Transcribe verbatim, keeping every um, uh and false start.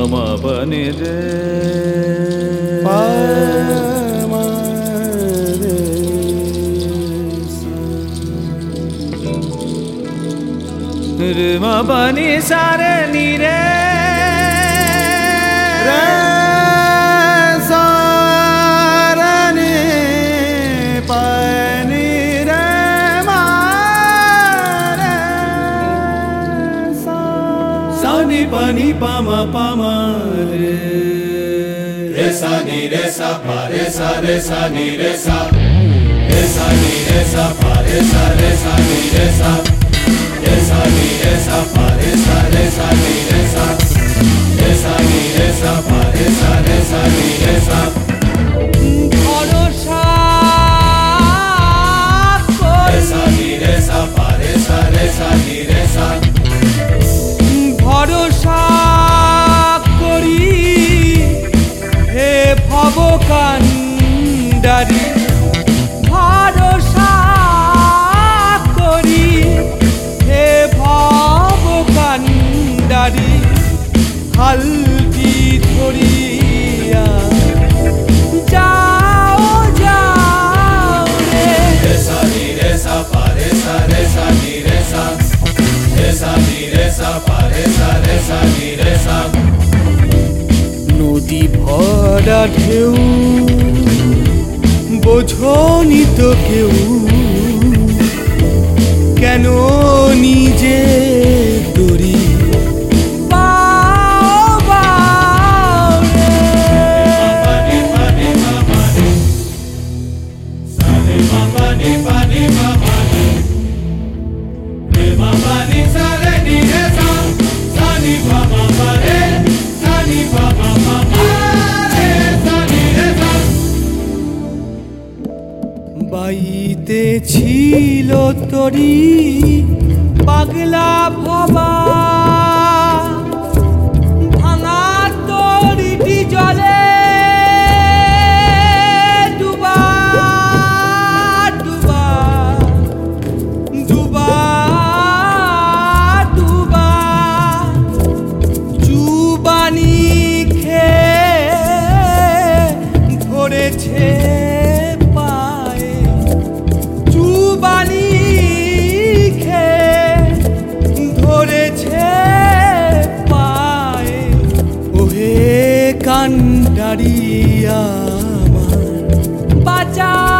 পামা পানি রে পামা রে রে মা পানি সারে নি রে রে সারে নি পানি রে মা রে সা সা নি পা নি পা মা পা মা রে Re sa ni re sa pa re sa re sa ni re sa re sa ni re sa pa re sa re sa ni re sa re sa ni re sa pa re sa re sa ni re sa re sa ni re sa pa re sa re sa ni re sa ভরসা re sa ni re sa pa re sa re sa ni re sa ভরসা করি হে ভবকান্ডারি ভরসা করি হে ভবকান্ডারি হালটি ধরিয়া যাও যাও রে re sa ni re sa pa re sa re sa ni re sa re sa ni re sa pa re sa re sa ni re sa নদী ভরা ঢেউ বোঝনি তো কেউ কেন নিজে দড়ি বাও বাও রে। pa ni pa ni pa pa ni sa ni pa pa ni pa ni pa pa ni re ma pa ni sa re ni re sa sa ni pa ma pa re sa ni pa ma pa pa re sa ni re sa বাইতে ছিল তরি পাগলা ভাবা ভাঙা তরিটি জলে ডুবা ডুবা ডুবা ডুবা চুবানি খেয়ে ধরেছে পায়ে চুবানি খেয়ে ধরেছে পায়ে ওহে কান্ডারি আমার বাঁচা